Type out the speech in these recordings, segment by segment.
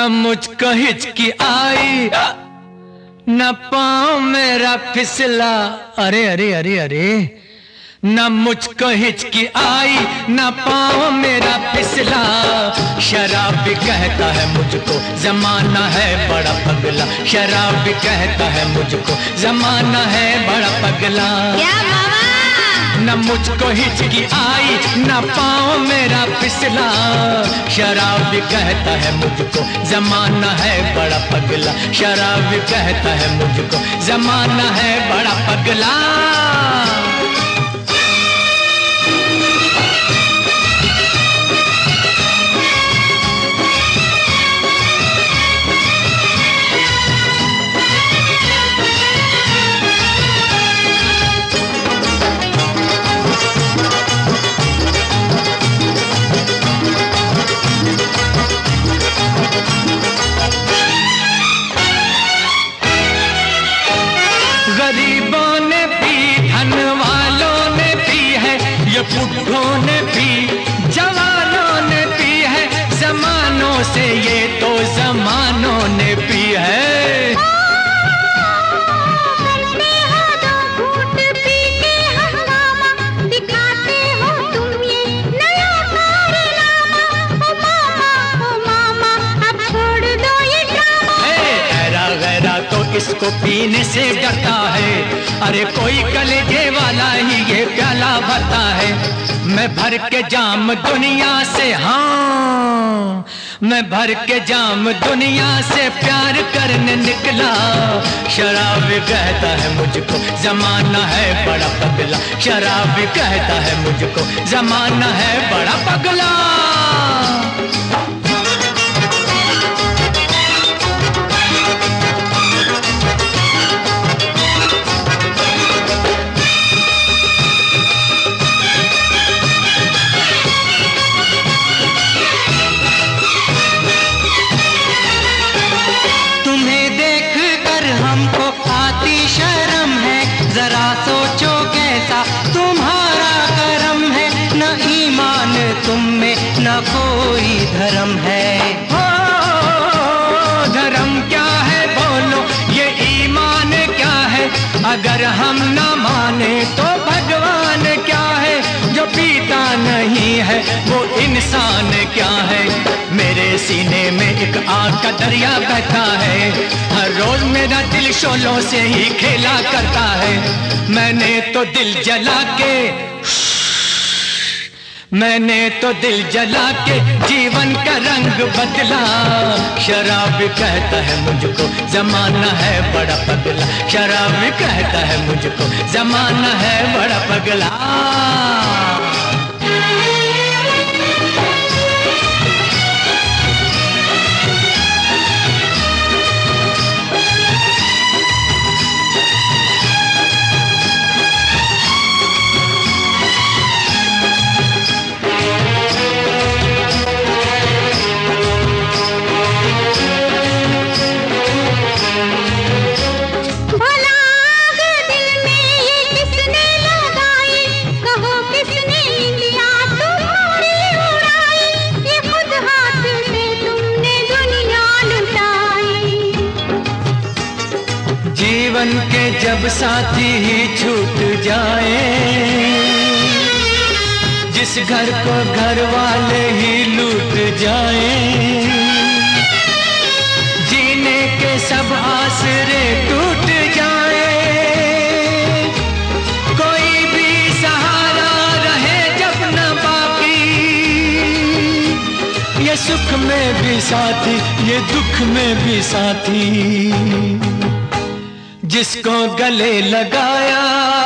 न मुझको हिचकी आई, न पाँव मेरा फिसला। अरे अरे अरे अरे, न मुझको हिचकी आई, न पाँव मेरा फिसला। शराबी कहता है मुझको जमाना है बड़ा पगला। शराबी कहता है मुझको जमाना है बड़ा पगला। क्या मामा? न मुझको हिचकी आई, न पाँव मेरा फिसला। शराबी कहता है मुझको जमाना है बड़ा पगला। शराबी कहता है मुझको जमाना है बड़ा पगला। गरीबों ने पी, धन वालों ने पी है, ये बुढ़ों ने पी, जवानों ने पी है, जमानों से ये तो जमानों ने पी है। करते हो दो घूंट पी के हंगामा, दिखाते हो तुम ये नया कारनामा। ओ मामा अब छोड़ दो ये ड्रामा। ऐरा गैरा तो इसको पीने से डरता है, अरे कोई कलेजे वाला ही ये प्याला भरता है। मैं भर के जाम दुनिया से, हाँ मैं भर के जाम दुनिया से प्यार करने निकला। शराबी कहता है मुझको जमाना है बड़ा पगला। शराबी कहता है मुझको जमाना है बड़ा पगला। जरा सोचो कैसा तुम्हारा करम है, न ईमान तुम में न कोई धर्म है। हो धर्म क्या है बोलो, ये ईमान क्या है? अगर हम न माने तो भगवान क्या है? जो पीता नहीं है वो इंसान क्या है? मेरे सीने में एक आग का दरिया बहता है, हर रोज मेरा दिल शोलों से ही खेला करता है। मैंने तो दिल जला के, मैंने तो दिल जला के जीवन का रंग बदला। शराबी कहता है मुझको जमाना है बड़ा पगला। शराबी कहता है मुझको जमाना है बड़ा पगला। जीवन के जब साथी ही छूट जाए, जिस घर को घर वाले ही लूट जाए, जीने के सब आसरे टूट जाए, कोई भी सहारा रहे जब न बाकी, ये सुख में भी साथी ये दुख में भी साथी। जिसको गले लगाया,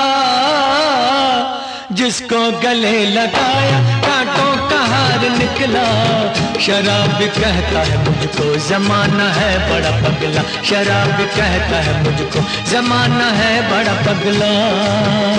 जिसको गले लगाया कांटों का हार निकला। शराब कहता है मुझको जमाना है बड़ा पगला। शराब कहता है मुझको जमाना है बड़ा पगला।